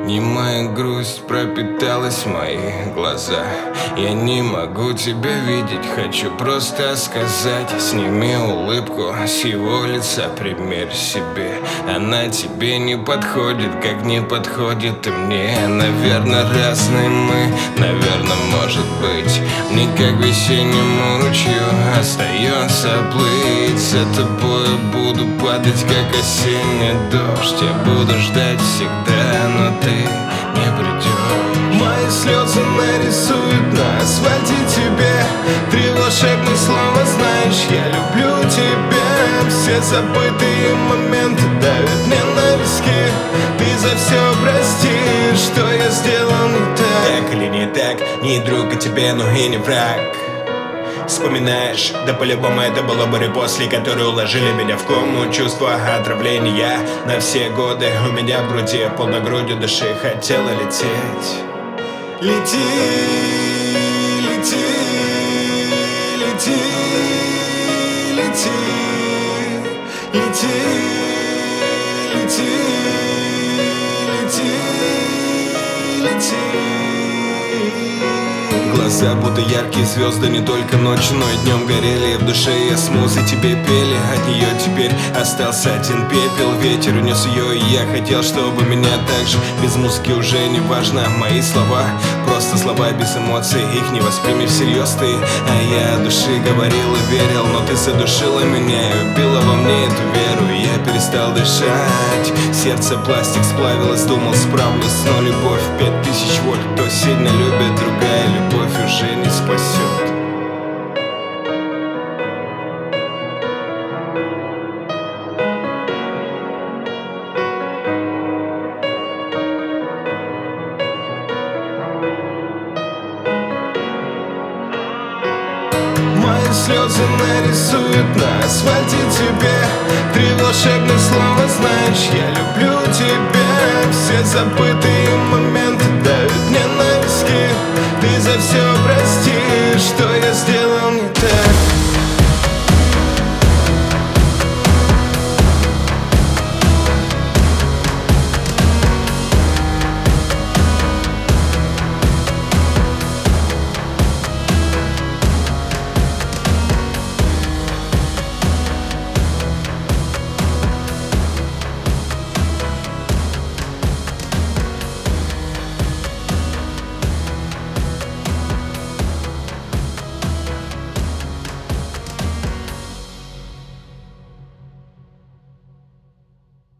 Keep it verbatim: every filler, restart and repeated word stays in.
Немая грусть пропиталась в мои глаза. Я не могу тебя видеть, хочу просто сказать: сними улыбку с его лица, примерь себе. Она тебе не подходит, как не подходит и мне. Наверное, разные мы, наверное, может быть. Мне как весеннему ручью остается плыть. За тобой буду падать, как осенний дождь. Я буду ждать всегда, но ты не придешь. Мои слезы нарисуют на асфальте тебе три волшебных слова, знаешь, я люблю тебя. Все забытые моменты давят мне на виски. Ты за все прости, что я сделал не так. Так или не так, не друг, а тебе, но и не враг. Вспоминаешь, да по-любому это было буря после, которые уложили меня в кому. Чувство отравления на все годы у меня в груди, полной грудью души хотела лететь. Лети, лети, лети, лети, лети, лети, лети, лети. Глаза будто яркие звезды, не только ночью, но и днем горели. В душе я смузы тебе пели, от нее теперь остался один пепел. Ветер унес ее, и я хотел, чтобы меня так же. Без музыки уже не важно мои слова, просто слова без эмоций, их не воспримешь всерьез ты. А я от души говорил и верил, но ты задушила меня и убила во мне эту веру. И я перестал дышать, сердце пластик сплавилось, думал справлюсь, но любовь пять тысяч вольт. Кто сильно любит, другая любовь уже не спасет. Мои слезы нарисуют на асфальте тебе три волшебных слова, знаешь, я люблю тебя. Все забытые моменты